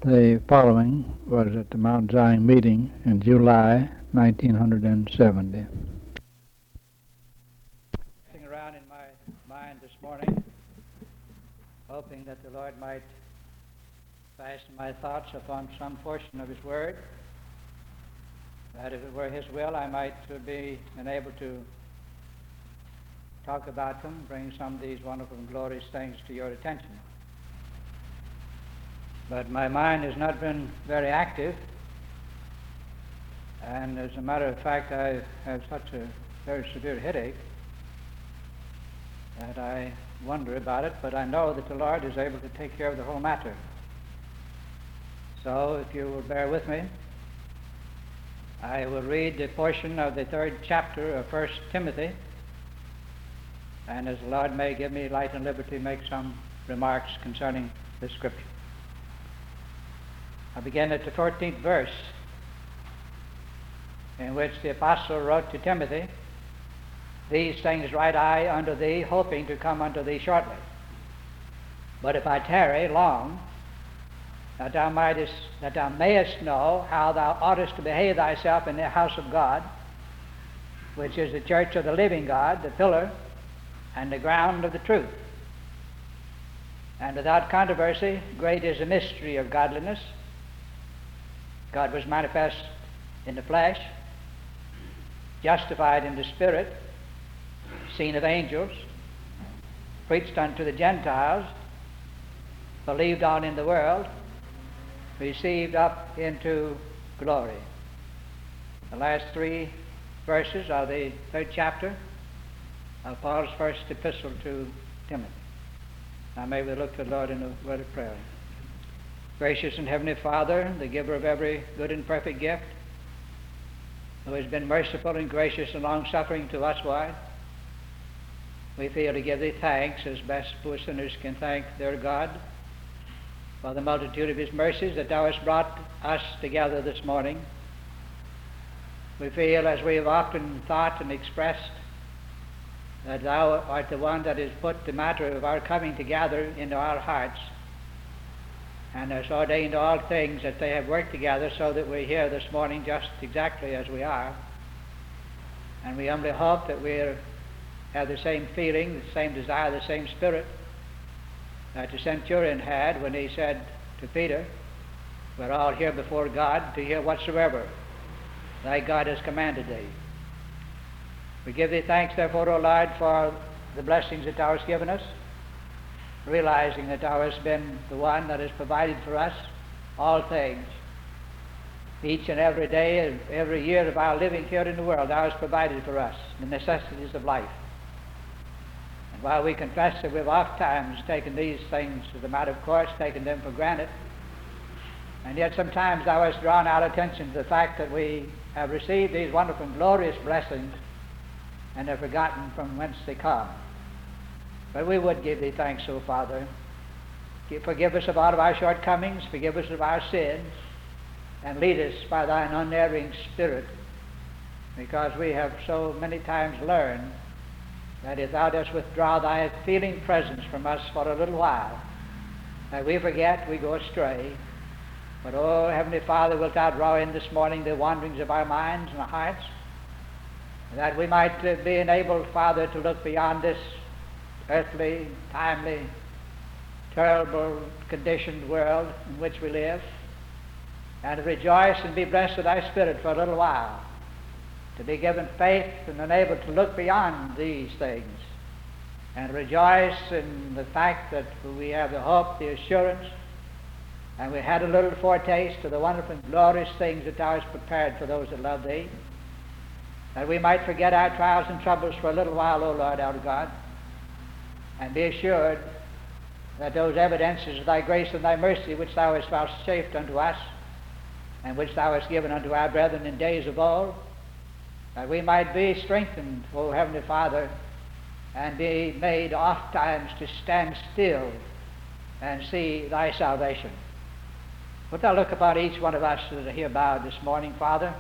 The following was at the Mount Zion meeting in July 1970. Around in my mind this morning, hoping that the Lord might fasten my thoughts upon some portion of His Word, that if it were His will, I might be enabled to talk about them, bring some of these wonderful and glorious things to your attention. But my mind has not been very active, and as a matter of fact, I have such a very severe headache that I wonder about it, but I know that the Lord is able to take care of the whole matter. So if you will bear with me, I will read the portion of the 3rd chapter of 1 Timothy, and as the Lord may give me light and liberty, make some remarks concerning this scripture. I begin at the 14th verse, in which the apostle wrote to Timothy, "These things write I unto thee, hoping to come unto thee shortly. But if I tarry long, that thou mayest know how thou oughtest to behave thyself in the house of God, which is the church of the living God, the pillar and the ground of the truth. And without controversy, great is the mystery of godliness. God was manifest in the flesh, justified in the spirit, seen of angels, preached unto the Gentiles, believed on in the world, received up into glory." The last 3 verses of the 3rd chapter of Paul's first epistle to Timothy. Now may we look to the Lord in a word of prayer. Gracious and heavenly Father, the giver of every good and perfect gift, who has been merciful and gracious and long-suffering to us, Lord, we feel to give thee thanks as best poor sinners can thank their God for the multitude of his mercies that thou hast brought us together this morning. We feel, as we have often thought and expressed, that thou art the one that has put the matter of our coming together into our hearts, and hast ordained all things that they have worked together so that we're here this morning just exactly as we are. And we humbly hope that we'll have the same feeling, the same desire, the same spirit that the centurion had when he said to Peter, "We're all here before God to hear whatsoever thy God has commanded thee." We give thee thanks, therefore, O Lord, for the blessings that thou hast given us, realizing that thou hast been the one that has provided for us all things. Each and every day, every year of our living here in the world, thou hast provided for us the necessities of life. And while we confess that we've oft times taken these things as a matter of course, taken them for granted, and yet sometimes thou hast drawn our attention to the fact that we have received these wonderful and glorious blessings and have forgotten from whence they come. But we would give thee thanks, O Father. Forgive us of all of our shortcomings, forgive us of our sins, and lead us by thine unerring Spirit, because we have so many times learned that if thou dost withdraw thy feeling presence from us for a little while, that we forget, we go astray. But, O Heavenly Father, wilt thou draw in this morning the wanderings of our minds and our hearts, that we might be enabled, Father, to look beyond this earthly, timely, terrible, conditioned world in which we live, and to rejoice and be blessed with thy Spirit for a little while, to be given faith and enabled to look beyond these things, and rejoice in the fact that we have the hope, the assurance, and we had a little foretaste of the wonderful and glorious things that thou hast prepared for those that love thee, that we might forget our trials and troubles for a little while, O Lord our God, and be assured that those evidences of thy grace and thy mercy which thou hast vouchsafed unto us, and which thou hast given unto our brethren in days of old, that we might be strengthened, O Heavenly Father, and be made oft times to stand still and see thy salvation. Wilt thou look upon each one of us that are here bowed this morning, Father?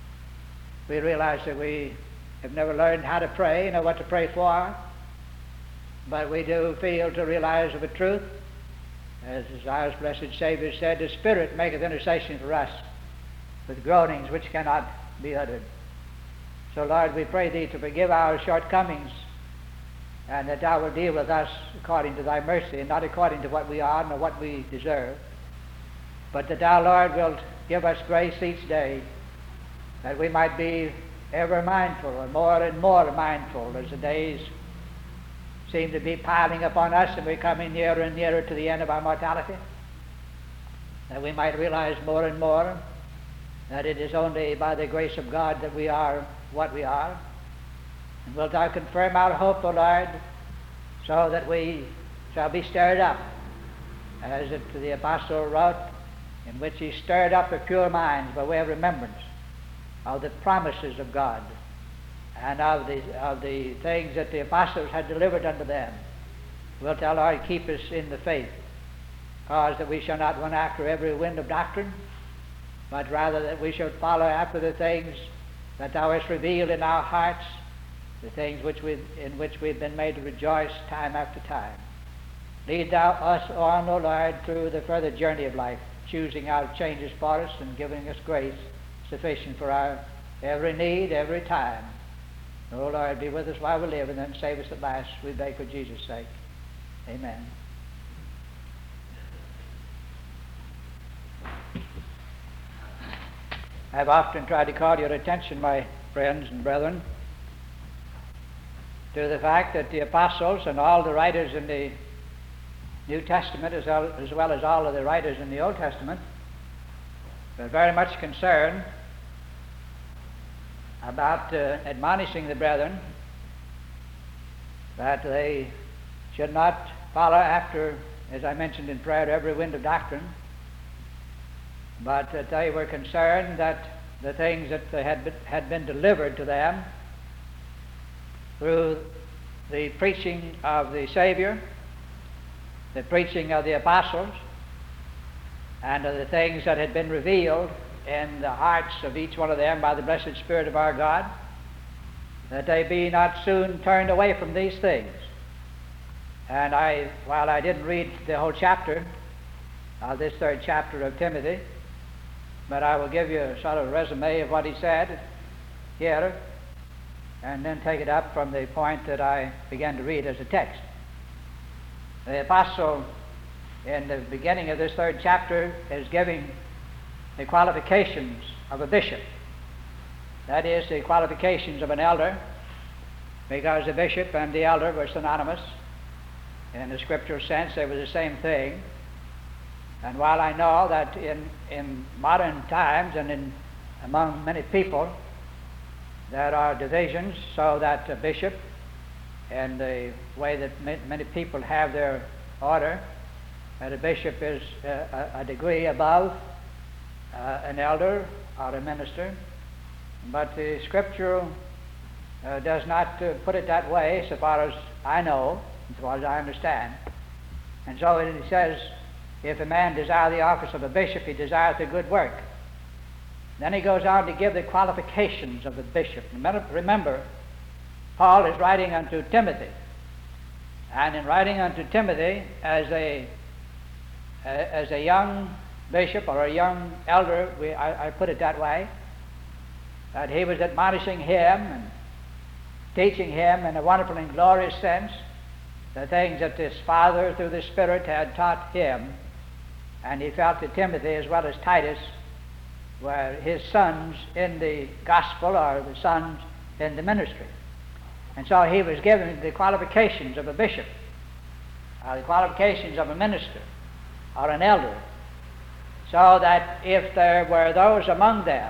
We realize that we have never learned how to pray, know what to pray for, but we do feel to realize of a truth As our blessed Savior said, the Spirit maketh intercession for us with groanings which cannot be uttered. So, Lord, we pray Thee to forgive our shortcomings, and that Thou wilt deal with us according to Thy mercy, and not according to what we are nor what we deserve, but that Thou, Lord, wilt give us grace each day, that we might be ever mindful, and more mindful, as the days seem to be piling upon us and we're coming nearer and nearer to the end of our mortality, that we might realize more and more that it is only by the grace of God that we are what we are. And wilt Thou confirm our hope, O Lord, so that we shall be stirred up, as the apostle wrote, in which he stirred up the pure minds by way of remembrance of the promises of God and of the things that the apostles had delivered unto them. Wilt Thou, Lord, keep us in the faith, cause that we shall not run after every wind of doctrine, but rather that we shall follow after the things that Thou hast revealed in our hearts, the things in which we've been made to rejoice time after time. Lead Thou us on, O Lord, through the further journey of life, choosing out changes for us and giving us grace sufficient for our every need, every time. O Lord, be with us while we live, and then save us at last, we beg for Jesus' sake. Amen. I've often tried to call your attention, my friends and brethren, to the fact that the apostles and all the writers in the New Testament, as well as all of the writers in the Old Testament, were very much concerned about admonishing the brethren that they should not follow after, as I mentioned in prayer, every wind of doctrine, but that they were concerned that the things that they had been delivered to them through the preaching of the Savior, the preaching of the apostles, and of the things that had been revealed in the hearts of each one of them by the blessed Spirit of our God, that they be not soon turned away from these things. And while I didn't read the whole chapter of this third chapter of Timothy, but I will give you a sort of resume of what he said here, and then take it up from the point that I began to read as a text. The apostle, in the beginning of this third chapter, is giving the qualifications of a bishop. That is, the qualifications of an elder, because the bishop and the elder were synonymous. In the scriptural sense, they were the same thing. And while I know that in modern times and among many people there are divisions, so that a bishop, and the way that many people have their order, that a bishop is a degree above an elder or a minister, but the scripture does not put it that way, so far as I know, as far as I understand. And so it says, if a man desire the office of a bishop, he desires a good work. Then he goes on to give the qualifications of the bishop. Remember, Paul is writing unto Timothy, and in writing unto Timothy as a young bishop or a young elder, I put it that way, that he was admonishing him and teaching him in a wonderful and glorious sense the things that his Father through the Spirit had taught him. And he felt that Timothy as well as Titus were his sons in the gospel, or the sons in the ministry. And so he was given the qualifications of a bishop, or the qualifications of a minister, or an elder, so that if there were those among them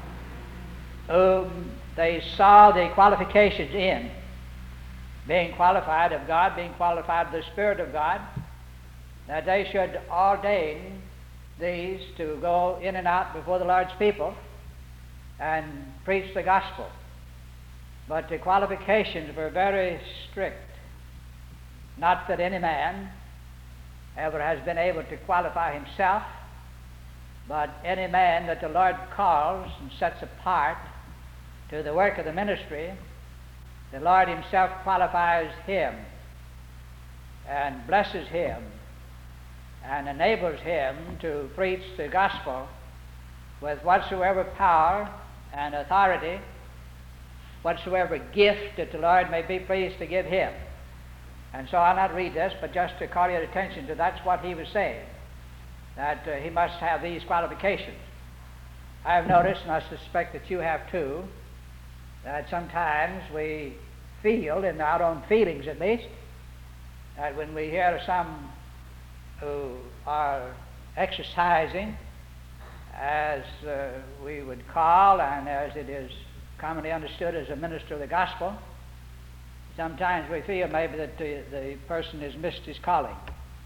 whom they saw the qualifications in, being qualified of God, being qualified of the Spirit of God, that they should ordain these to go in and out before the Lord's people and preach the gospel. But the qualifications were very strict. Not that any man ever has been able to qualify himself, but any man that the Lord calls and sets apart to the work of the ministry, the Lord himself qualifies him and blesses him and enables him to preach the gospel with whatsoever power and authority, whatsoever gift that the Lord may be pleased to give him. And so I'll not read this, but just to call your attention to that's what he was saying, that he must have these qualifications. I have noticed, and I suspect that you have too, that sometimes we feel, in our own feelings at least, that when we hear of some who are exercising as we would call, and as it is commonly understood, as a minister of the gospel, sometimes we feel maybe that the person has missed his calling.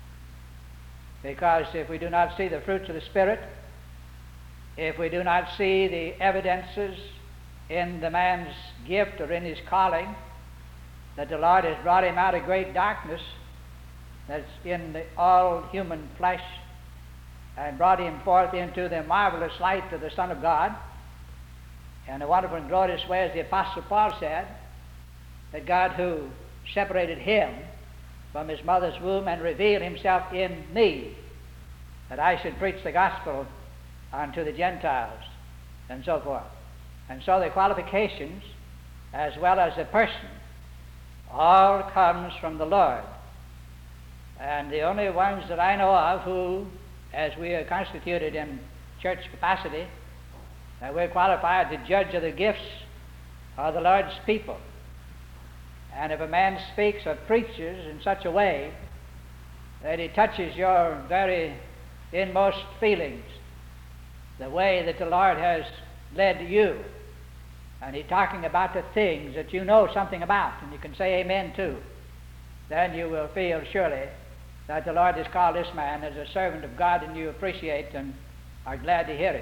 Because if we do not see the fruits of the Spirit, if we do not see the evidences in the man's gift or in his calling, that the Lord has brought him out of great darkness that's in all human flesh and brought him forth into the marvelous light of the Son of God, in a wonderful and glorious way, as the Apostle Paul said, that God who separated him from his mother's womb and revealed himself in me, that I should preach the gospel unto the Gentiles, and so forth. And so the qualifications, as well as the person, all comes from the Lord. And the only ones that I know of who, as we are constituted in church capacity, that we're qualified to judge of the gifts are the Lord's people. And if a man speaks or preaches in such a way that he touches your very inmost feelings, the way that the Lord has led you, and he's talking about the things that you know something about, and you can say amen to, then you will feel surely that the Lord has called this man as a servant of God, and you appreciate and are glad to hear it.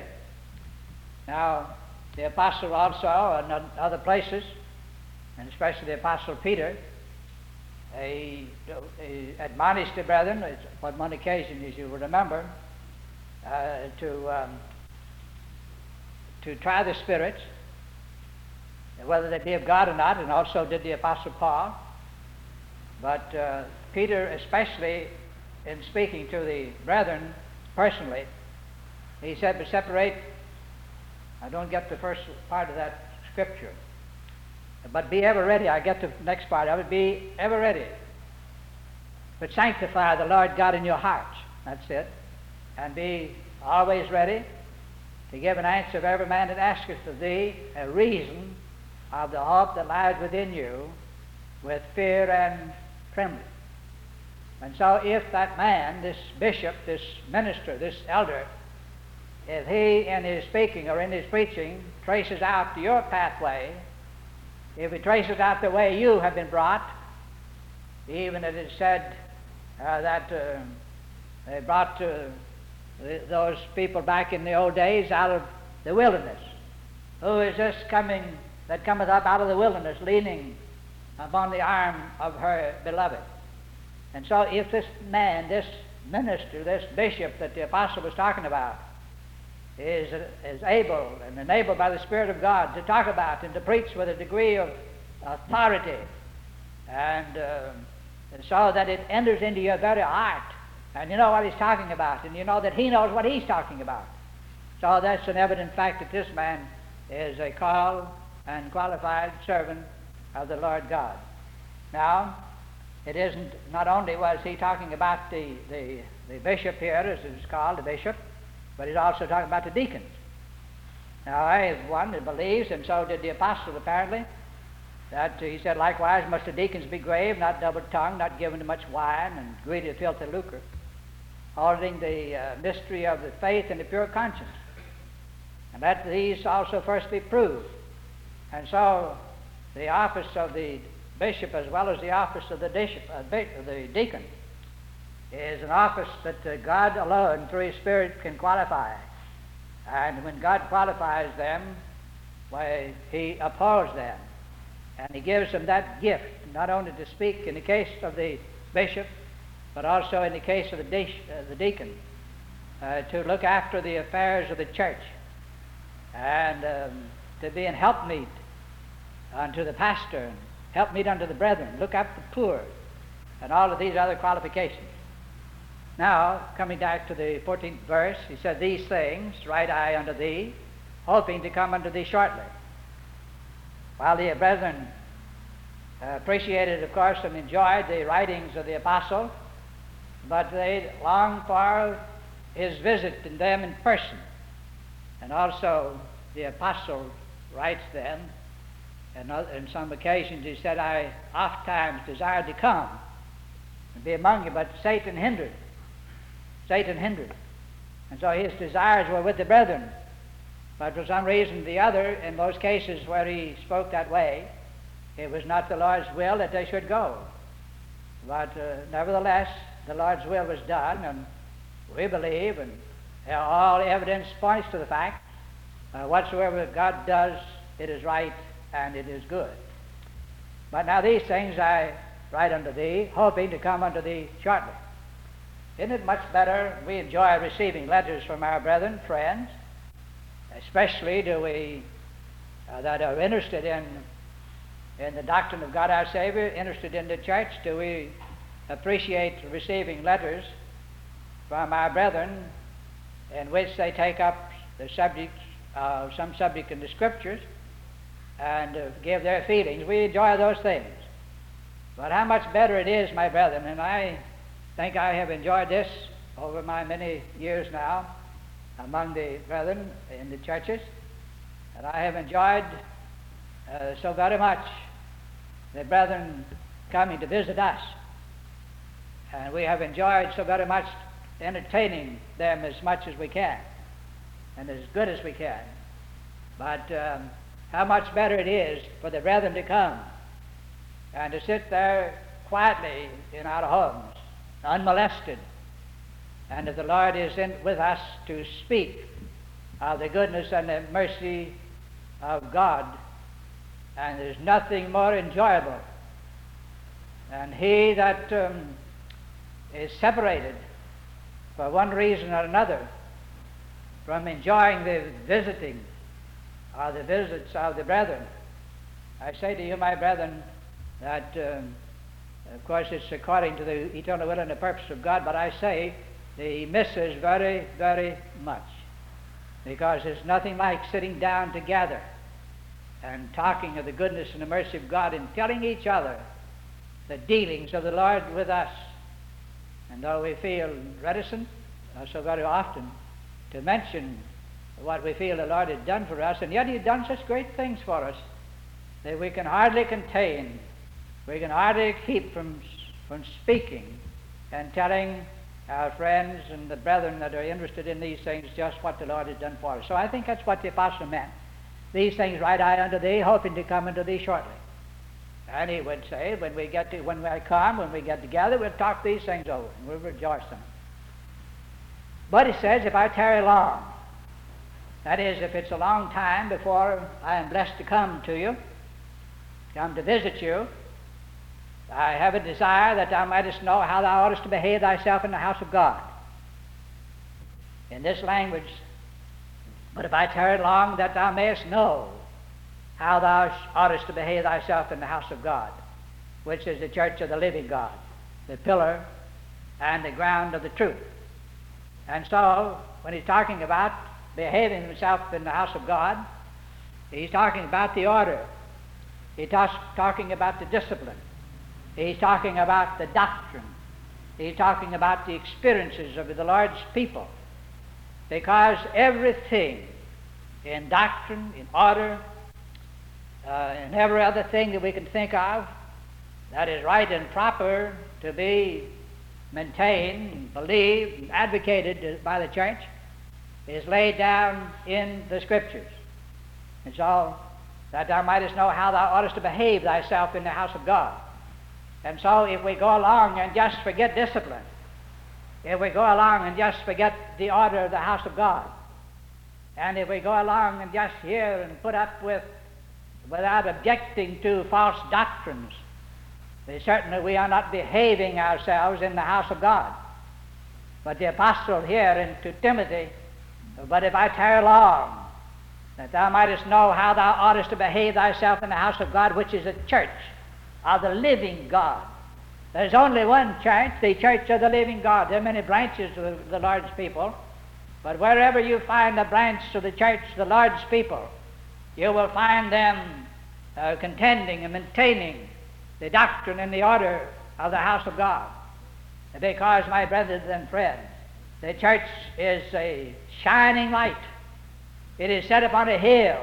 Now, the apostle also, in other places, and especially the Apostle Peter, he admonished the brethren, on one occasion, as you will remember, to try the spirits, whether they be of God or not, and also did the Apostle Paul. But Peter, especially in speaking to the brethren personally, he said, "But separate," I don't get the first part of that scripture, "but be ever ready." I get the next part of it, "Be ever ready. But sanctify the Lord God in your hearts." That's it. "And be always ready to give an answer of every man that asketh of thee a reason of the hope that lies within you, with fear and trembling." And so if that man, this bishop, this minister, this elder, if he in his speaking or in his preaching traces out your pathway, if he traces out the way you have been brought, even as it said that they brought those people back in the old days out of the wilderness. Who is this coming that cometh up out of the wilderness, leaning upon the arm of her beloved? And so if this man, this minister, this bishop that the apostle was talking about, is able and enabled by the Spirit of God to talk about and to preach with a degree of authority, and so that it enters into your very heart, and you know what he's talking about, and you know that he knows what he's talking about. So that's an evident fact that this man is a called and qualified servant of the Lord God. Now, it isn't, not only was he talking about the bishop here, as it's called, the bishop, but he's also talking about the deacons. Now, I have one that believes, and so did the apostle apparently, that he said, "Likewise must the deacons be grave, not double-tongued, not given to much wine, and greedy of filthy lucre, holding the mystery of the faith and the pure conscience. And let these also first be proved." And so the office of the bishop, as well as the office of the deacon, is an office that God alone, through His Spirit, can qualify. And when God qualifies them, why, He upholds them. And He gives them that gift, not only to speak in the case of the bishop, but also in the case of the deacon, to look after the affairs of the church, and to be an helpmeet unto the pastor, and helpmeet unto the brethren, look after the poor, and all of these other qualifications. Now, coming back to the 14th verse, he said, "These things write I unto thee, hoping to come unto thee shortly." While the brethren appreciated, of course, and enjoyed the writings of the apostle, but they longed for his visit to them in person. And also the apostle writes them, and on some occasions he said, "I oft times desired to come and be among you, but Satan hindered. Satan hindered." And so his desires were with the brethren. But for some reason or the other, in those cases where he spoke that way, it was not the Lord's will that they should go. But nevertheless, the Lord's will was done, and we believe, and all evidence points to the fact, whatsoever God does, it is right and it is good. But now these things I write unto thee, hoping to come unto thee shortly. Isn't it much better? We enjoy receiving letters from our brethren, friends, especially do we that are interested in the doctrine of God our Savior, interested in the church. Do we appreciate receiving letters from our brethren in which they take up the subjects, some subject in the Scriptures, and give their feelings? We enjoy those things. But how much better it is, my brethren, and I think I have enjoyed this over my many years now among the brethren in the churches, and I have enjoyed so very much the brethren coming to visit us, and we have enjoyed so very much entertaining them as much as we can and as good as we can. But how much better it is for the brethren to come and to sit there quietly in our homes, unmolested, and if the Lord is with us, to speak of the goodness and the mercy of God. And there's nothing more enjoyable than he that is separated for one reason or another from enjoying the visiting or the visits of the brethren. I say to you, my brethren, that of course it's according to the eternal will and the purpose of God, but I say he misses very, very much, because there's nothing like sitting down together and talking of the goodness and the mercy of God and telling each other the dealings of the Lord with us. And though we feel reticent so very often to mention what we feel the Lord has done for us, and yet he's done such great things for us that we can hardly contain, we can hardly keep from speaking and telling our friends and the brethren that are interested in these things just what the Lord has done for us. So I think that's what the apostle meant. These things write I unto thee, hoping to come unto thee shortly. And he would say, when we get together, we'll talk these things over, and we'll rejoice in them. But he says, if I tarry long, that is, if it's a long time before I am blessed to come to you, come to visit you, I have a desire that thou mightest know how thou oughtest to behave thyself in the house of God. In this language, but if I tarry long, that thou mayest know how thou oughtest to behave thyself in the house of God, which is the church of the living God, the pillar and the ground of the truth. And so, when he's talking about behaving himself in the house of God, he's talking about the order. He's talking about the discipline. He's talking about the doctrine. He's talking about the experiences of the Lord's people. Because everything in doctrine, in order, and every other thing that we can think of that is right and proper to be maintained, believed, and advocated by the church is laid down in the Scriptures. And so, that thou mightest know how thou oughtest to behave thyself in the house of God. And so, if we go along and just forget discipline, if we go along and just forget the order of the house of God, and if we go along and just hear and put up with, without objecting to, false doctrines, then certainly we are not behaving ourselves in the house of God. But the apostle here to Timothy, but if I tarry long, that thou mightest know how thou oughtest to behave thyself in the house of God, which is a church of the living God. There's only one church, the Church of the Living God. There are many branches of the Lord's people, but wherever you find a branch of the Church of the Lord's people, you will find them contending and maintaining the doctrine and the order of the house of God. Because, my brothers and friends, the church is a shining light. It is set upon a hill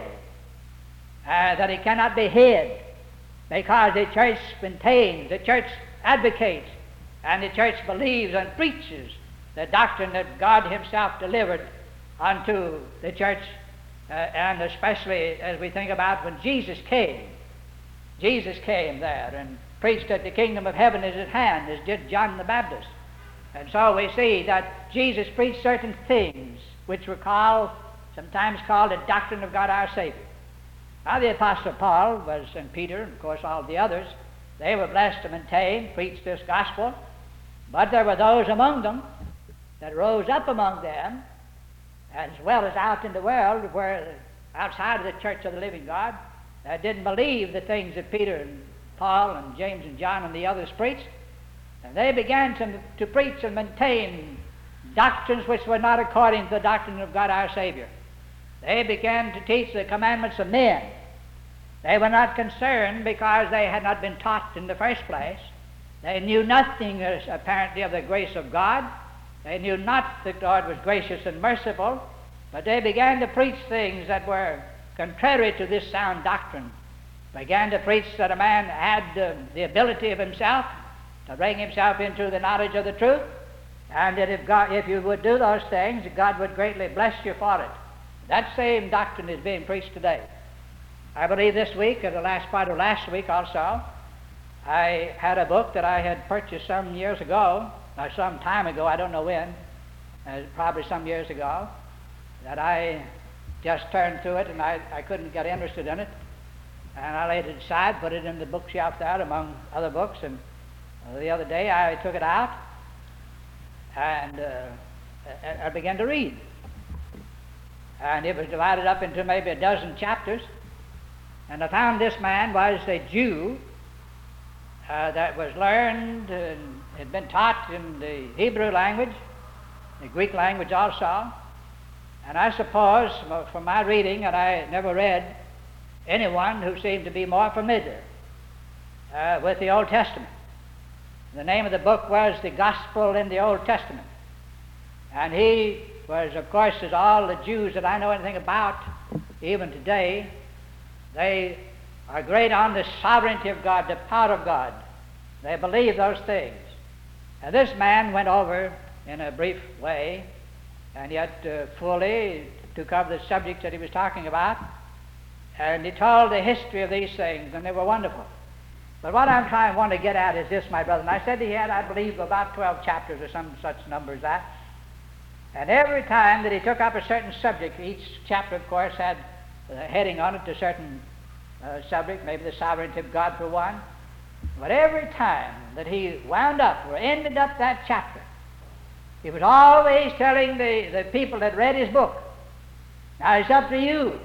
that it cannot be hid, because the church maintains, the church advocates, and the church believes and preaches the doctrine that God himself delivered unto the church, and especially as we think about when Jesus came. Jesus came there and preached that the kingdom of heaven is at hand, as did John the Baptist. And so we see that Jesus preached certain things which were sometimes called the doctrine of God our Savior. Now the Apostle Paul and Peter, and of course all the others, they were blessed to maintain, preach this gospel, but there were those among them that rose up among them, as well as out in the world, where outside of the church of the living God, that didn't believe the things that Peter and Paul and James and John and the others preached, and they began to preach and maintain doctrines which were not according to the doctrine of God our Savior. They began to teach the commandments of men. They were not concerned because they had not been taught in the first place. They knew nothing apparently of the grace of God. They knew not that God was gracious and merciful, but they began to preach things that were contrary to this sound doctrine. Began to preach that a man had the ability of himself to bring himself into the knowledge of the truth, and that if you would do those things, God would greatly bless you for it. That same doctrine is being preached today. I believe this week, or the last part of last week also, I had a book that I had purchased some years ago, or some time ago, I don't know when, probably some years ago, that I just turned through it and I couldn't get interested in it. And I laid it aside, put it in the bookshelf there among other books, and the other day I took it out and I began to read. And it was divided up into maybe a dozen chapters, and I found this man was a Jew that was learned and had been taught in the Hebrew language, the Greek language also. And I suppose, from my reading, and I never read anyone who seemed to be more familiar with the Old Testament. The name of the book was The Gospel in the Old Testament. And he was, of course, as all the Jews that I know anything about, even today, they are great on the sovereignty of God, the power of God. They believe those things. And this man went over in a brief way, and yet fully, to cover the subject that he was talking about, and he told the history of these things, and they were wonderful. But what I want to get at is this, my brother. And I said he had, I believe, about 12 chapters or some such number as that. And every time that he took up a certain subject, each chapter, of course, had a heading on it to a certain subject, maybe the sovereignty of God for one. But every time that he wound up or ended up that chapter, he was always telling the people that read his book, now it's up to you.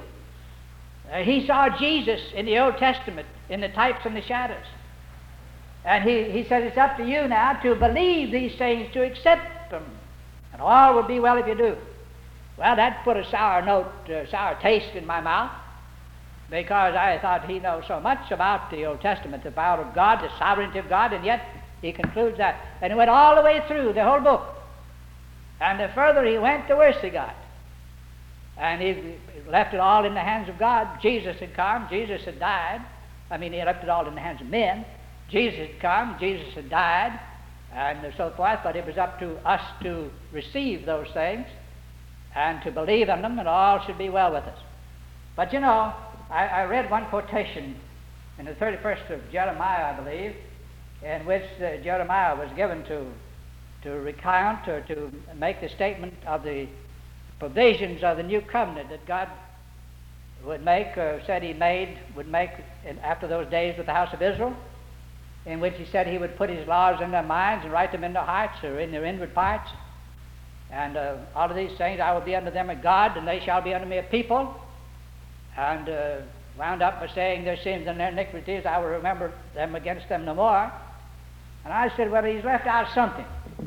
He saw Jesus in the Old Testament in the types and the shadows. And he said it's up to you now to believe these things, to accept them. And all will be well if you do. Well, that put a sour taste in my mouth, because I thought he knows so much about the Old Testament, the power of God, the sovereignty of God, and yet he concludes that. And he went all the way through the whole book. And the further he went, the worse he got. And he left it all in the hands of God. Jesus had come, Jesus had died. I mean, he left it all in the hands of men. Jesus had come, Jesus had died, and so forth, but it was up to us to receive those things and to believe in them, and all should be well with us. But you know, I read one quotation in the 31st of Jeremiah, I believe, in which Jeremiah was given to recount or to make the statement of the provisions of the new covenant that God would make, or said he would make after those days with the house of Israel, in which he said he would put his laws in their minds and write them in their hearts or in their inward parts. And all of these things, I will be unto them a God, and they shall be unto me a people. And wound up by saying, their sins and their iniquities, I will remember them against them no more. And I said, well, he's left out something.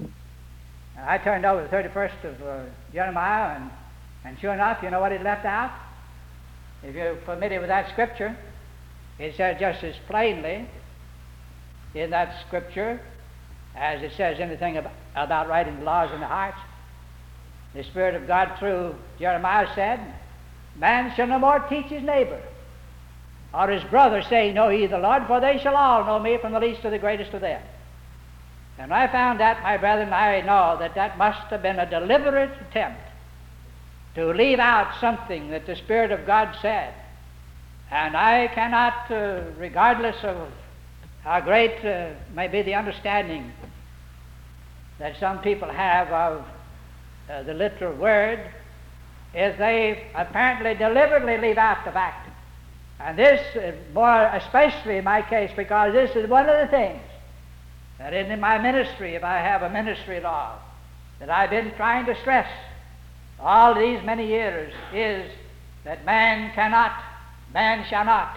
And I turned over the 31st of Jeremiah, and sure enough, you know what he left out? If you're familiar with that scripture, it says just as plainly in that scripture as it says anything about writing the laws in the hearts. The Spirit of God through Jeremiah said, man shall no more teach his neighbor or his brother, saying, know ye the Lord, for they shall all know me, from the least to the greatest of them. And when I found that, my brethren, I know that that must have been a deliberate attempt to leave out something that the Spirit of God said. And I cannot, regardless of how great may be the understanding that some people have of the literal word, is they apparently deliberately leave out the fact. And this is more especially in my case, because this is one of the things that in my ministry, if I have a ministry at all, that I've been trying to stress all these many years, is that man shall not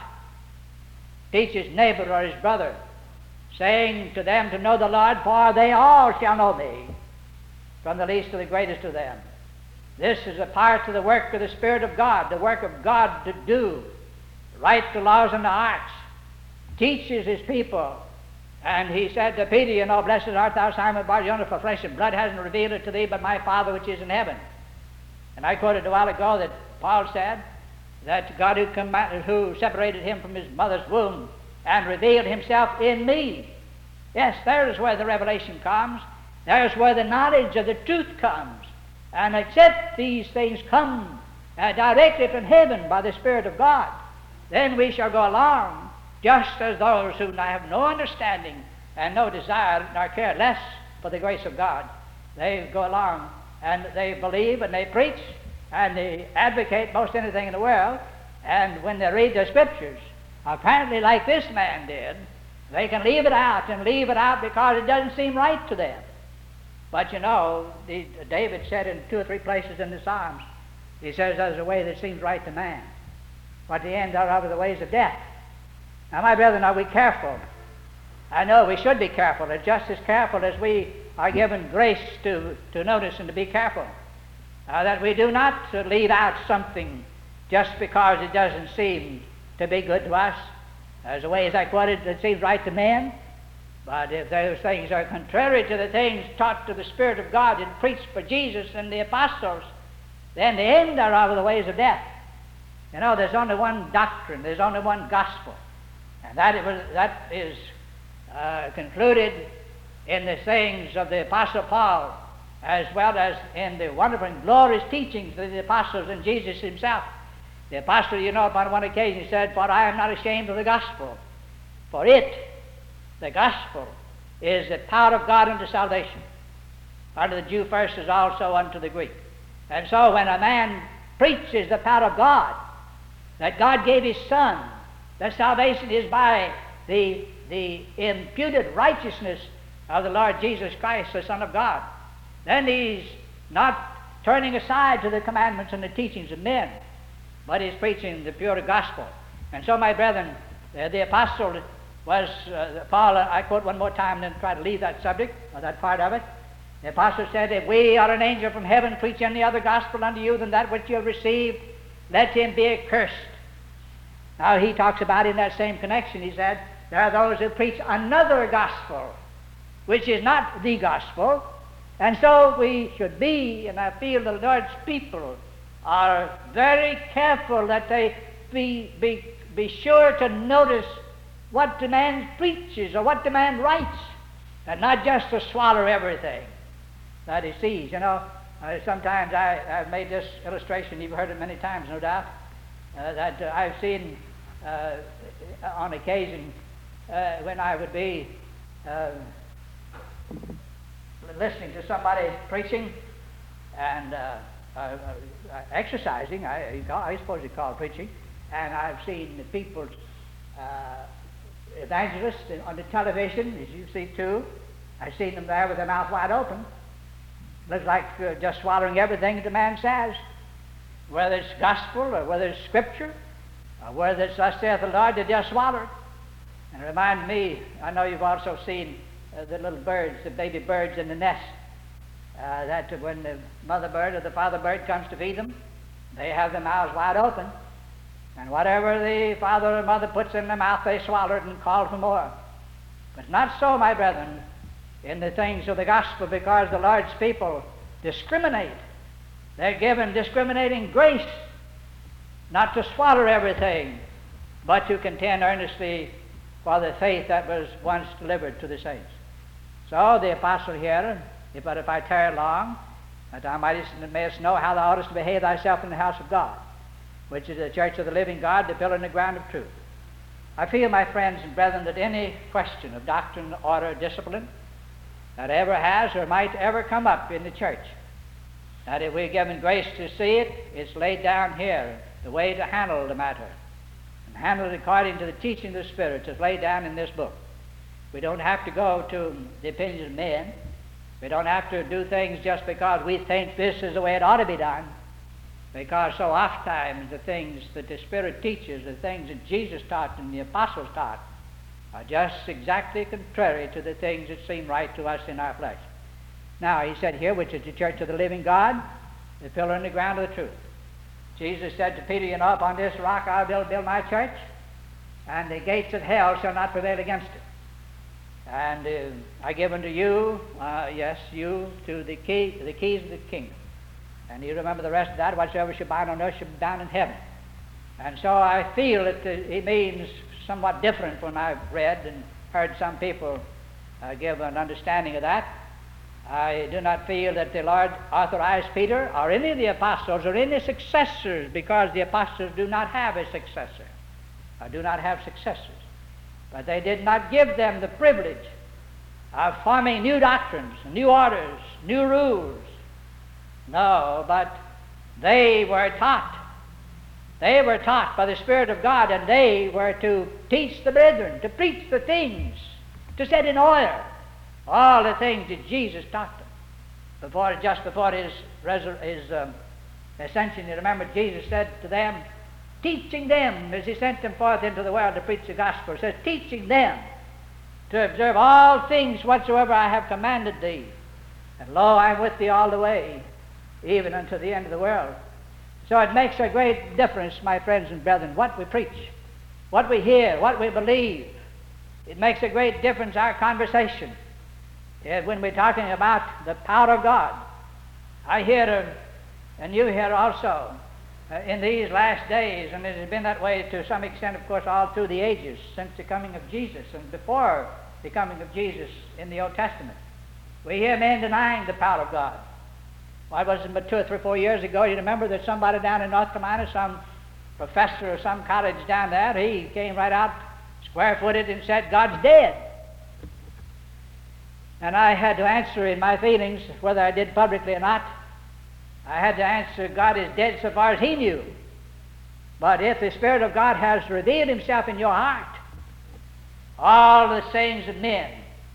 teach his neighbor or his brother, saying to them to know the Lord, for they all shall know me, from the least to the greatest of them. This is a part of the work of the Spirit of God, the work of God to do, write the laws in the hearts, teaches his people. And he said to Peter, you know, blessed art thou, Simon Bar-Jonah, for flesh and blood hasn't revealed it to thee, but my Father which is in heaven. And I quoted a while ago that Paul said that God who separated him from his mother's womb and revealed himself in me. Yes, there's where the revelation comes. There's where the knowledge of the truth comes. And except these things come directly from heaven by the Spirit of God, then we shall go along just as those who have no understanding and no desire nor care less for the grace of God. They go along and they believe and they preach and they advocate most anything in the world, and when they read the scriptures, apparently like this man did, they can leave it out because it doesn't seem right to them. But you know, David said in 2 or 3 places in the Psalms, he says there's a way that seems right to man, but the end thereof are the ways of death. Now, my brethren, are we careful? I know we should be careful, and just as careful as we are given grace to notice and to be careful, that we do not leave out something just because it doesn't seem to be good to us. There's a way, as I quoted, that seems right to men, but if those things are contrary to the things taught to the Spirit of God and preached for Jesus and the apostles, then the end thereof are the ways of death. You know, there's only one doctrine, there's only one gospel, and that is concluded in the sayings of the Apostle Paul, as well as in the wonderful and glorious teachings of the apostles and Jesus himself. The apostle, you know, upon one occasion said, for I am not ashamed of the gospel, for it, the gospel, is the power of God unto salvation, unto the Jew first as also unto the Greek. And so when a man preaches the power of God, that God gave his Son, that salvation is by the imputed righteousness of the Lord Jesus Christ, the Son of God, then he's not turning aside to the commandments and the teachings of men, but he's preaching the pure gospel. And so, my brethren, the apostle was, Paul, I quote one more time and then try to leave that subject, or that part of it. The apostle said, if we or an angel from heaven preach any other gospel unto you than that which you have received, let him be accursed. Now, he talks about in that same connection, he said, there are those who preach another gospel, which is not the gospel. And so we should be, and I feel the Lord's people are very careful that they be sure to notice what the man preaches or what the man writes, and not just to swallow everything that he sees. You know, sometimes I've made this illustration, you've heard it many times, no doubt, that I've seen on occasion when I would be listening to somebody preaching and exercising, I suppose you call it preaching, and I've seen the people, evangelists on the television, as you see too. I've seen them there with their mouth wide open. Looks like just swallowing everything the man says, whether it's gospel or whether it's scripture or whether it's thus saith the Lord, they just swallow it. And it reminds me, I know you've also seen the little birds, the baby birds in the nest. That when the mother bird or the father bird comes to feed them, they have their mouths wide open, and whatever the father or mother puts in their mouth, they swallow it and call for more. But not so, my brethren, in the things of the gospel, because the Lord's people discriminate. They're given discriminating grace, not to swallow everything, but to contend earnestly for the faith that was once delivered to the saints. So the apostle here, if I tarry long, that thou mayest know how thou oughtest to behave thyself in the house of God, which is the church of the living God, the pillar and the ground of truth. I feel, my friends and brethren, that any question of doctrine, order, discipline that ever has or might ever come up in the church, that if we're given grace to see it, it's laid down here, the way to handle the matter, and handle it according to the teaching of the Spirit is laid down in this book. We don't have to go to the opinions of men. We don't have to do things just because we think this is the way it ought to be done, because so oftentimes the things that the Spirit teaches, the things that Jesus taught and the apostles taught, are just exactly contrary to the things that seem right to us in our flesh. Now, he said here, which is the church of the living God, the pillar and the ground of the truth. Jesus said to Peter, you know, upon this rock I will build my church, and the gates of hell shall not prevail against it. And I give unto you, yes, you, to the keys of the kingdom. And you remember the rest of that, whatsoever shall bind on earth shall be bound in heaven. And so I feel that it means somewhat different when I've read and heard some people give an understanding of that. I do not feel that the Lord authorized Peter or any of the apostles or any successors, because the apostles do not have a successor, or do not have successors. But they did not give them the privilege of forming new doctrines, new orders, new rules. No, but they were taught. They were taught by the Spirit of God, and they were to teach the brethren, to preach the things, to set in order all the things that Jesus taught them. Just before his ascension, you remember Jesus said to them, teaching them, as he sent them forth into the world to preach the gospel, says, teaching them to observe all things whatsoever I have commanded thee. And lo, I am with thee all the way, even unto the end of the world. So it makes a great difference, my friends and brethren, what we preach, what we hear, what we believe. It makes a great difference, our conversation. When we're talking about the power of God, I hear, and you hear also, in these last days, and it has been that way to some extent, of course, all through the ages, since the coming of Jesus and before the coming of Jesus in the Old Testament, we hear men denying the power of God. Well, it wasn't but 2 or 3 or 4 years ago, you remember that somebody down in North Carolina, some professor of some college down there, he came right out square-footed and said, God's dead. And I had to answer in my feelings, whether I did publicly or not, I had to answer, God is dead so far as he knew. But if the Spirit of God has revealed himself in your heart, all the sayings of men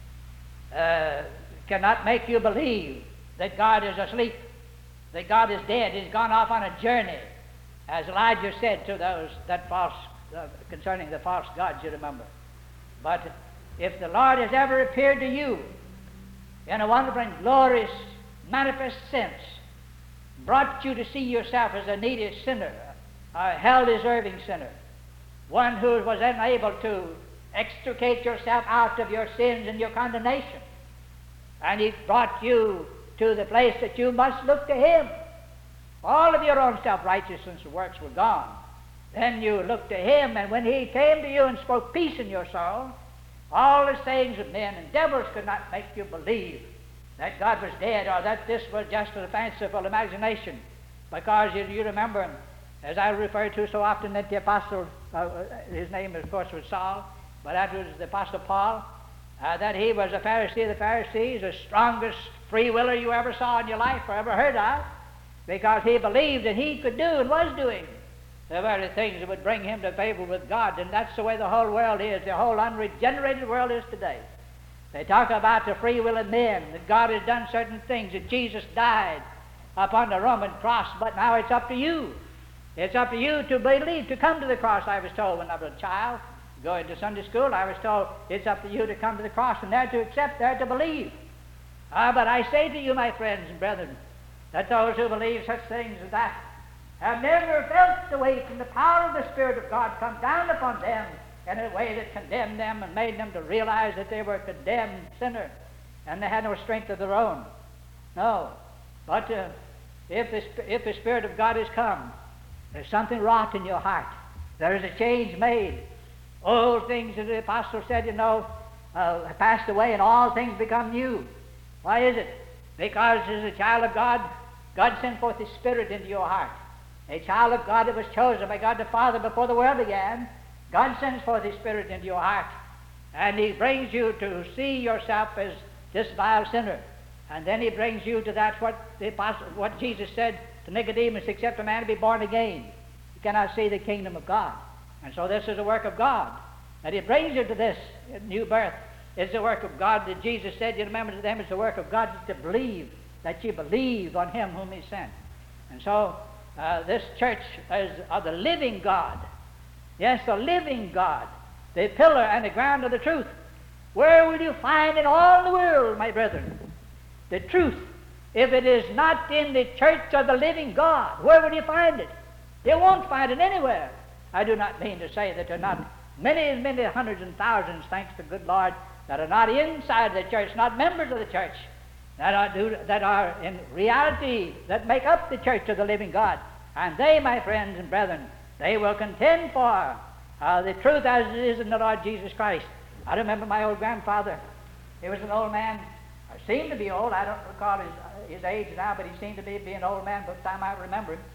cannot make you believe that God is asleep, that God is dead. He's gone off on a journey, as Elijah said to those that false, concerning the false gods, you remember. But if the Lord has ever appeared to you in a wonderful and glorious manifest sense, brought you to see yourself as a needy sinner, a hell-deserving sinner, one who was unable to extricate yourself out of your sins and your condemnation, and he brought you to the place that you must look to him. All of your own self-righteousness and works were gone. Then you looked to him, and when he came to you and spoke peace in your soul, all the sayings of men and devils could not make you believe that God was dead, or that this was just a fanciful imagination. Because you remember, as I refer to so often, that the apostle, his name of course was Saul, but that was the apostle Paul, that he was a Pharisee of the Pharisees, the strongest free willer you ever saw in your life or ever heard of, because he believed that he could do and was doing the very things that would bring him to favor with God. And that's the way the whole world is, the whole unregenerated world is today. They talk about the free will of men, that God has done certain things, that Jesus died upon the Roman cross, but now it's up to you. It's up to you to believe, to come to the cross, I was told when I was a child. Going to Sunday school, I was told it's up to you to come to the cross and there to accept, there to believe. But I say to you, my friends and brethren, that those who believe such things as that have never felt the weight and the power of the Spirit of God come down upon them in a way that condemned them and made them to realize that they were a condemned sinner and they had no strength of their own. No. But if the Spirit of God has come, there's something wrought in your heart. There is a change made. Old things, as the apostle said, have passed away and all things become new. Why is it? Because as a child of God, God sent forth His Spirit into your heart. A child of God that was chosen by God the Father before the world began, God sends forth His Spirit into your heart. And He brings you to see yourself as this vile sinner. And then He brings you to that what Jesus said to Nicodemus, except a man be born again, you cannot see the kingdom of God. And so this is a work of God. And He brings you to this new birth. It's the work of God that Jesus said, you remember to them, it's the work of God to believe, that you believe on Him whom He sent. And so this church is of the living God. Yes, the living God, the pillar and the ground of the truth. Where will you find in all the world, my brethren, the truth, if it is not in the church of the living God? Where will you find it? You won't find it anywhere. I do not mean to say that there are not many, many hundreds and thousands, thanks to the good Lord, that are not inside the church, not members of the church, that are in reality, that make up the church of the living God. And they, my friends and brethren, they will contend for the truth as it is in the Lord Jesus Christ. I remember my old grandfather. He was an old man, or seemed to be old. I don't recall his age now, but he seemed to be an old man by the time I remember him.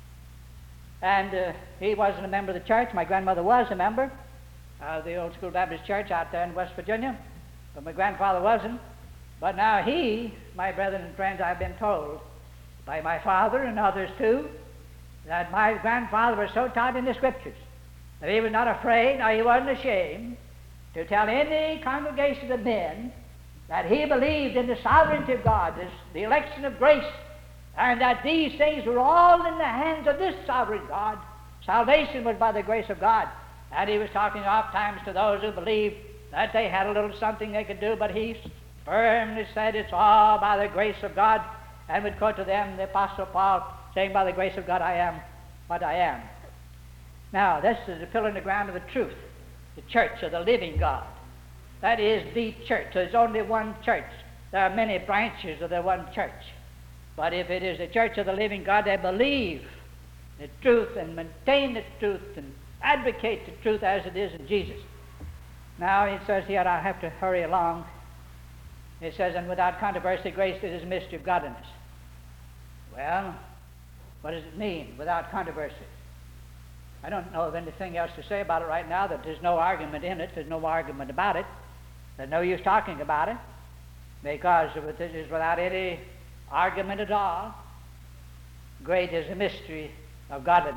And he wasn't a member of the church. My grandmother was a member of the Old School Baptist Church out there in West Virginia, but my grandfather wasn't. But now he, my brethren and friends, I've been told by my father and others too, that my grandfather was so taught in the Scriptures that he was not afraid, or he wasn't ashamed, to tell any congregation of men that he believed in the sovereignty of God, the election of grace, and that these things were all in the hands of this sovereign God. Salvation was by the grace of God. And he was talking oft times to those who believed that they had a little something they could do, but he firmly said it's all by the grace of God, and would quote to them the Apostle Paul saying, by the grace of God I am what I am. Now, this is the pillar in the ground of the truth, the church of the living God. That is the church. There's only one church. There are many branches of the one church. But if it is the church of the living God, they believe the truth and maintain the truth and advocate the truth as it is in Jesus. Now it says here, I have to hurry along. It says, and without controversy, grace is a mystery of godliness. Well, what does it mean, without controversy? I don't know of anything else to say about it right now, that there's no argument in it, there's no argument about it, there's no use talking about it, because it is without any argument at all. Great is the mystery of godliness.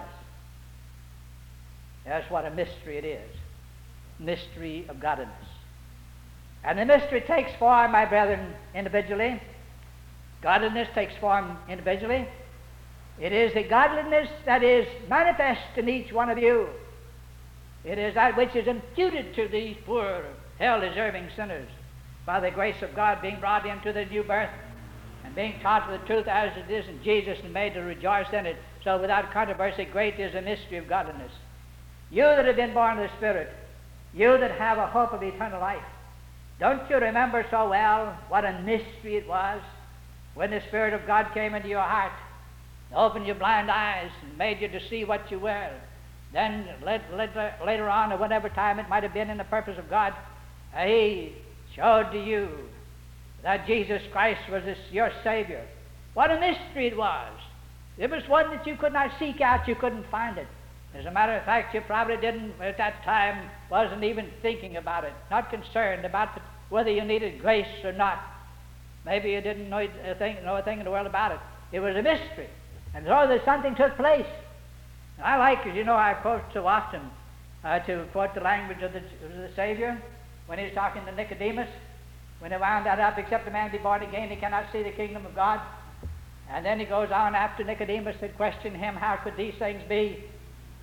That's what a mystery it is. Mystery of godliness. And the mystery takes form, my brethren, individually. Godliness takes form individually. It is the godliness that is manifest in each one of you. It is that which is imputed to these poor, hell-deserving sinners by the grace of God, being brought into the new birth and being taught the truth as it is in Jesus and made to rejoice in it. So without controversy, great is the mystery of godliness. You that have been born of the Spirit, you that have a hope of eternal life, don't you remember so well what a mystery it was when the Spirit of God came into your heart, opened your blind eyes and made you to see what you were? Then later on, or whatever time it might have been in the purpose of God, He showed to you that Jesus Christ was your Savior. What a mystery it was. It was one that you could not seek out, you couldn't find it. As a matter of fact, you probably didn't, at that time, wasn't even thinking about it, not concerned about whether you needed grace or not. Maybe you didn't know a thing in the world about it. It was a mystery. And so that something took place. And I like, as you know, I quote so often to quote the language of the Savior when he's talking to Nicodemus, when he wound that up, except a man be born again, he cannot see the kingdom of God. And then he goes on after Nicodemus had questioned him, how could these things be?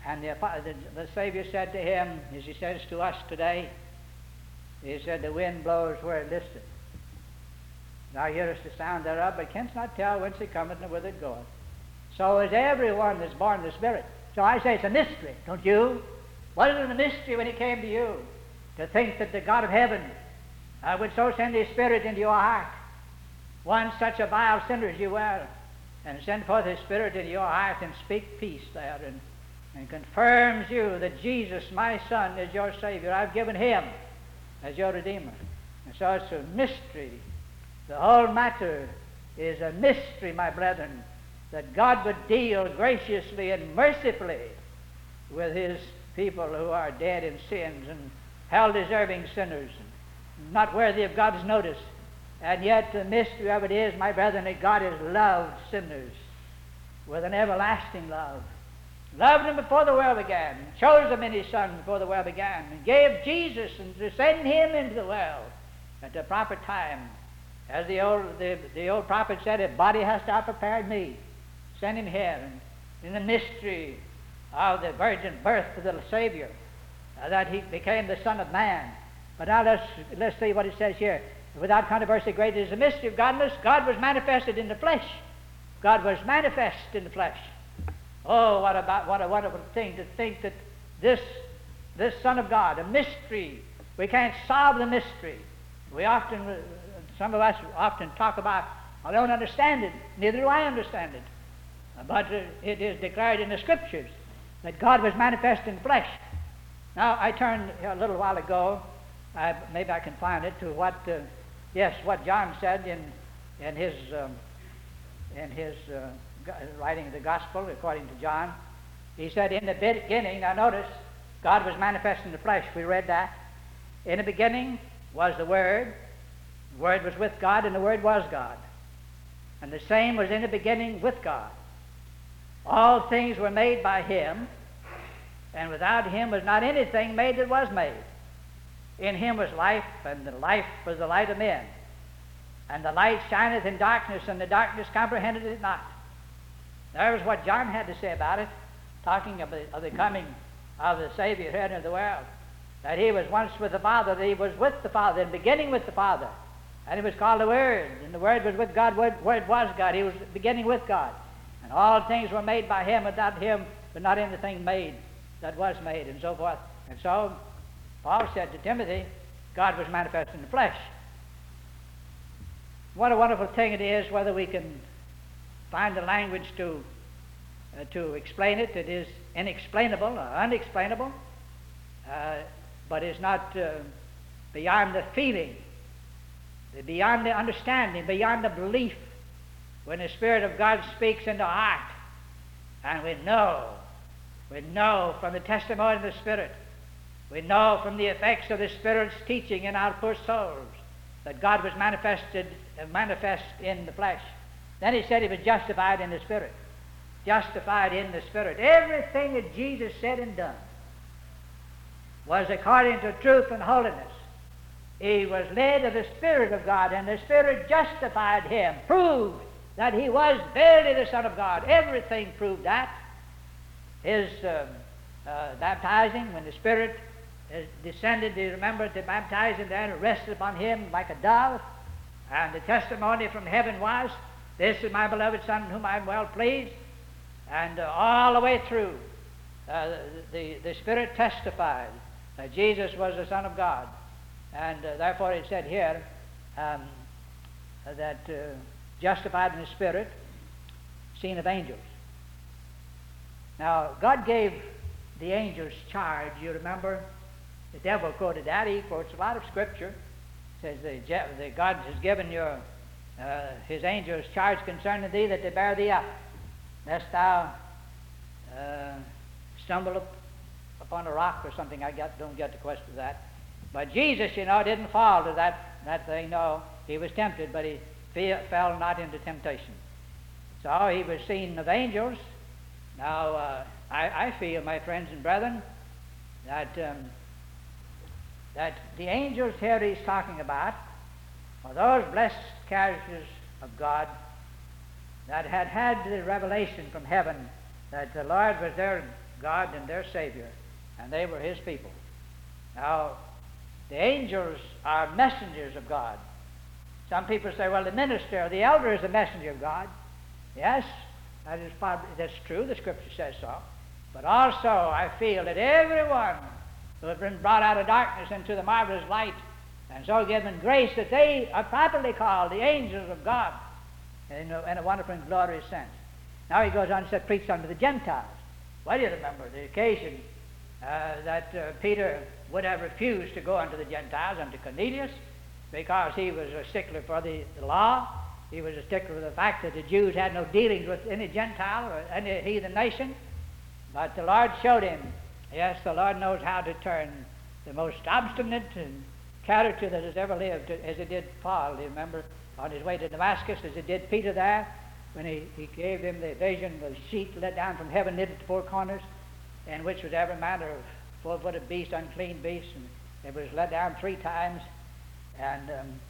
And the Savior said to him, as he says to us today, he said, the wind blows where it listeth. Thou hearest the sound thereof, but canst not tell whence it cometh nor whither it goeth. So is everyone that's born of the Spirit. So I say it's a mystery, don't you? Wasn't it a mystery when he came to you? To think that the God of heaven would so send his Spirit into your heart, one such a vile sinner as you were, and send forth his Spirit into your heart and speak peace there, and confirms you that Jesus, my Son, is your Savior. I've given him as your Redeemer. And so it's a mystery. The whole matter is a mystery, my brethren, that God would deal graciously and mercifully with his people who are dead in sins and hell-deserving sinners, and not worthy of God's notice. And yet the mystery of it is, my brethren, that God has loved sinners with an everlasting love. Loved them before the world began, and chose them in his Son before the world began, and gave Jesus and to send him into the world at the proper time. As the old prophet said, a body hast thou prepared me. Send him here. And in the mystery of the virgin birth of the Savior, that he became the Son of Man. But now let's see what it says here. Without controversy, great is the mystery of godliness. God was manifested in the flesh. God was manifest in the flesh. Oh, what a wonderful thing to think that this Son of God, a mystery, we can't solve the mystery. Some of us often talk about, I don't understand it, neither do I understand it. But it is declared in the Scriptures that God was manifest in the flesh. Now, I turned a little while ago, maybe I can find it, to what John said in his writing of the Gospel according to John. He said, in the beginning, now notice, God was manifest in the flesh. We read that. In the beginning was the Word. The Word was with God, and the Word was God. And the same was in the beginning with God. All things were made by him, and without him was not anything made that was made. In him was life, and the life was the light of men. And the light shineth in darkness, and the darkness comprehended it not. There was what John had to say about it, talking of the coming of the Savior here into the world. That he was once with the Father, that he was with the Father, and beginning with the Father. And he was called the Word, and the Word was with God, Word was God. He was beginning with God. And all things were made by him, without him was not anything made that was made, and so forth. And so, Paul said to Timothy, God was manifest in the flesh. What a wonderful thing it is whether we can find the language to explain it. It is inexplainable or unexplainable, but is not beyond the feeling, beyond the understanding, beyond the belief. When the Spirit of God speaks into our heart, and we know from the testimony of the Spirit, we know from the effects of the Spirit's teaching in our poor souls that God was manifest in the flesh. Then he said he was justified in the Spirit. Justified in the Spirit. Everything that Jesus said and done was according to truth and holiness. He was led of the Spirit of God, and the Spirit justified him, proved that he was verily the Son of God. Everything proved that. His baptizing, when the Spirit descended, do you remember, to baptize him there, and rested upon him like a dove, and the testimony from heaven was, this is my beloved Son in whom I am well pleased. And all the way through, the Spirit testified that Jesus was the Son of God. And therefore it said here that justified in the Spirit, seen of angels. Now, God gave the angels charge. You remember, the devil quoted that. He quotes a lot of Scripture. Says that God has given his angels charge concerning thee, that they bear thee up, lest thou stumble upon a rock or something. I don't get the question of that. But Jesus, didn't fall to that thing. No, he was tempted, but he fell not into temptation. So he was seen of angels. Now, I feel, my friends and brethren, that the angels here he's talking about are those blessed characters of God that had the revelation from heaven that the Lord was their God and their Savior, and they were his people. Now, the angels are messengers of God. Some people say, well, the minister or the elder is a messenger of God. Yes, that's true. The Scripture says so. But also, I feel that everyone who has been brought out of darkness into the marvelous light, and so given grace, that they are properly called the angels of God in a wonderful and glorious sense. Now he goes on and said, preached unto the Gentiles. Well, you remember the occasion that Peter would have refused to go unto the Gentiles, unto Cornelius, because he was a stickler for the law. He was a stickler for the fact that the Jews had no dealings with any Gentile or any heathen nation. But the Lord showed him, yes, the Lord knows how to turn the most obstinate and character that has ever lived, as it did Paul, do you remember, on his way to Damascus, as it did Peter there, when he gave him the vision of the sheet let down from heaven, knitted to four corners, in which was every manner of full-footed beast, unclean beast, and it was let down 3 times, and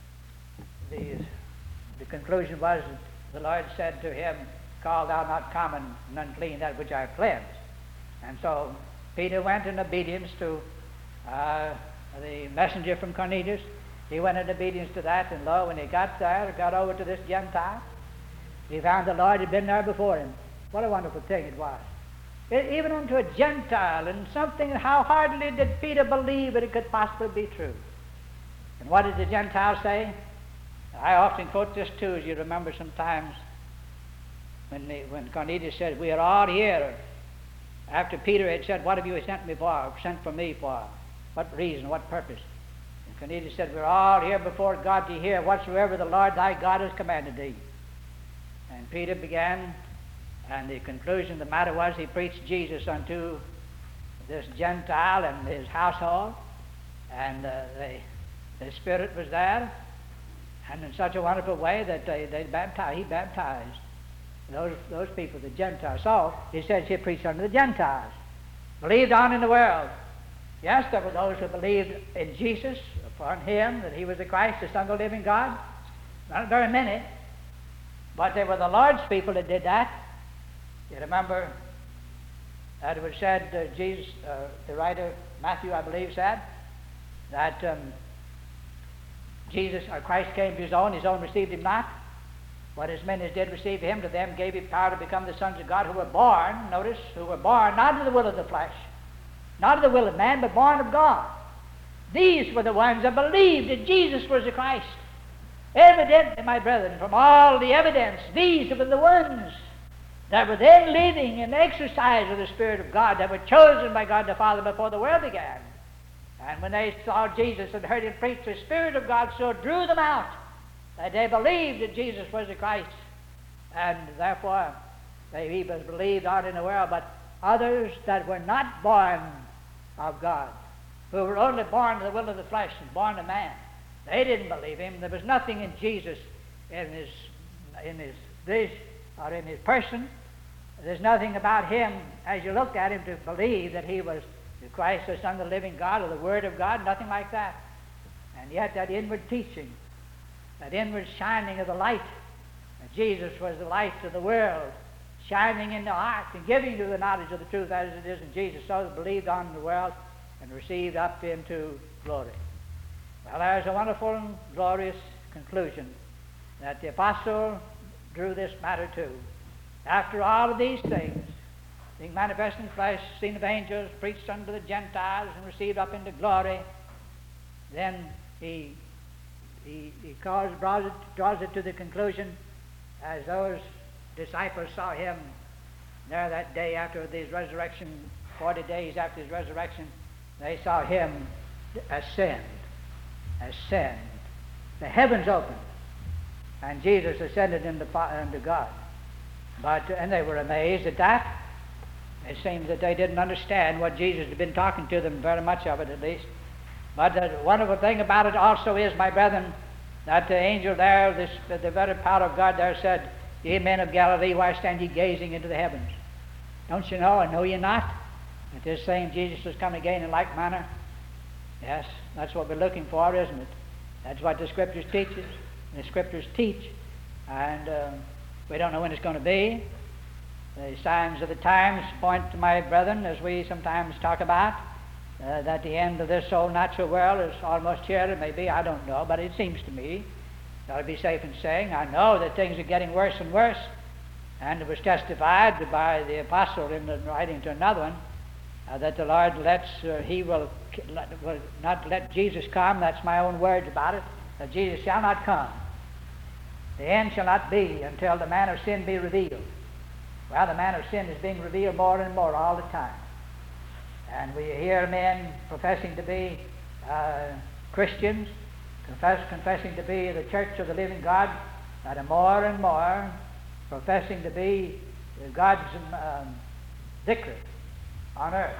the conclusion was that the Lord said to him, call thou not common and unclean that which I have cleansed. And so Peter went in obedience to the messenger from Cornelius. He went in obedience to that, and lo, when he got there, got over to this Gentile, he found the Lord had been there before him. What a wonderful thing it was. Even unto a Gentile, and something, how hardly did Peter believe that it could possibly be true. And what did the Gentile say? I often quote this too, as you remember sometimes, when Cornelius said, we are all here. After Peter had said, what have you sent for me for? What reason, what purpose? And Cornelius said, we're all here before God to hear whatsoever the Lord thy God has commanded thee. And Peter began, and the conclusion of the matter was he preached Jesus unto this Gentile and his household, and the Spirit was there, and in such a wonderful way that he baptized those people, the Gentiles. So he says he preached unto the Gentiles, believed on in the world. Yes, there were those who believed in Jesus, upon him, that he was the Christ, the Son of the living God. Not very many, but they were the Lord's people that did that. You remember that it was said, Jesus, the writer Matthew, I believe, said that Jesus or Christ came to his own received him not. But as many as did receive him, to them gave he power to become the sons of God, who were born, notice, who were born not of the will of the flesh, not of the will of man, but born of God. These were the ones that believed that Jesus was the Christ. Evidently, my brethren, from all the evidence, these were the ones that were then living in the exercise of the Spirit of God, that were chosen by God the Father before the world began. And when they saw Jesus and heard him preach, the Spirit of God so drew them out that they believed that Jesus was the Christ. And therefore, they even believed out in the world. But others that were not born of God, who were only born to the will of the flesh and born of man, they didn't believe him. There was nothing in Jesus, in his this or in his person. There's nothing about him, as you looked at him, to believe that he was the Christ, the Son of the living God, or the Word of God, nothing like that. And yet that inward teaching, that inward shining of the light, that Jesus was the light of the world, shining in the heart and giving you the knowledge of the truth as it is in Jesus, so that believed on in the world and received up into glory. Well, there's a wonderful and glorious conclusion that the apostle drew this matter to. After all of these things, being manifest in flesh, seen of angels, preached unto the Gentiles, and received up into glory, then he draws it to the conclusion, as those disciples saw him there that day after his resurrection, 40 days after his resurrection, they saw him ascend. The heavens opened, and Jesus ascended into God. And they were amazed at that. It seems that they didn't understand what Jesus had been talking to them, very much of it at least. But the wonderful thing about it also is, my brethren, that the angel there, the very power of God there said, ye men of Galilee, why stand ye gazing into the heavens? Don't you know, and know ye not, that this same Jesus is come again in like manner? Yes, that's what we're looking for, isn't it? That's what the Scriptures teaches. The Scriptures teach, and we don't know when it's going to be. The signs of the times point to, my brethren, as we sometimes talk about, that the end of this old natural world is almost here. It may be, I don't know, but it seems to me, I would be safe in saying, I know that things are getting worse and worse. And it was testified by the apostle in the writing to another one, that the Lord he will not let Jesus come. That's my own words about it. That Jesus shall not come. The end shall not be until the man of sin be revealed. Well, the man of sin is being revealed more and more all the time. And we hear men professing to be Christians, confessing to be the church of the living God, that are more and more professing to be God's victory on earth.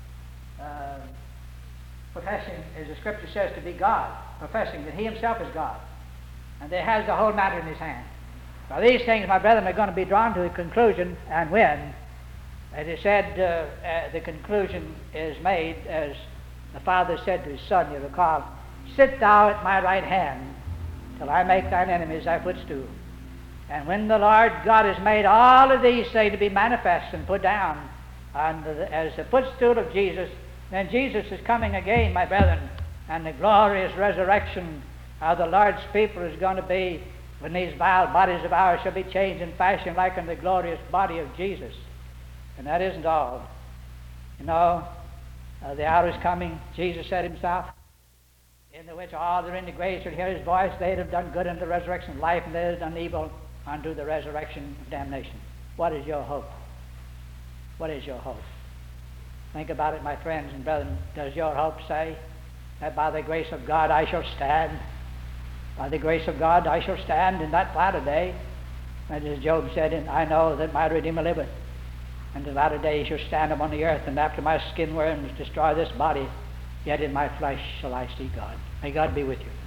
Professing, as the Scripture says, to be God, professing that He Himself is God, and that He has the whole matter in His hand. Now these things, my brethren, are going to be drawn to a conclusion, and when, as it said, the conclusion is made, as the Father said to His Son, you recall, sit thou at my right hand, till I make thine enemies thy footstool. And when the Lord God has made all of these things to be manifest and put down as the footstool of Jesus, then Jesus is coming again, my brethren, and the glorious resurrection of the Lord's people is going to be when these vile bodies of ours shall be changed in fashion like in the glorious body of Jesus. And that isn't all. You know, the hour is coming, Jesus said Himself, in the which all that are in the grave shall hear His voice. They that have done good unto the resurrection of life, and they that have done evil unto the resurrection of damnation. What is your hope? What is your hope? Think about it, my friends and brethren. Does your hope say that by the grace of God I shall stand? By the grace of God I shall stand in that latter day. And as Job said, I know that my Redeemer liveth. And in the latter day He shall stand upon the earth, and after my skin worms destroy this body, yet in my flesh shall I see God. May God be with you.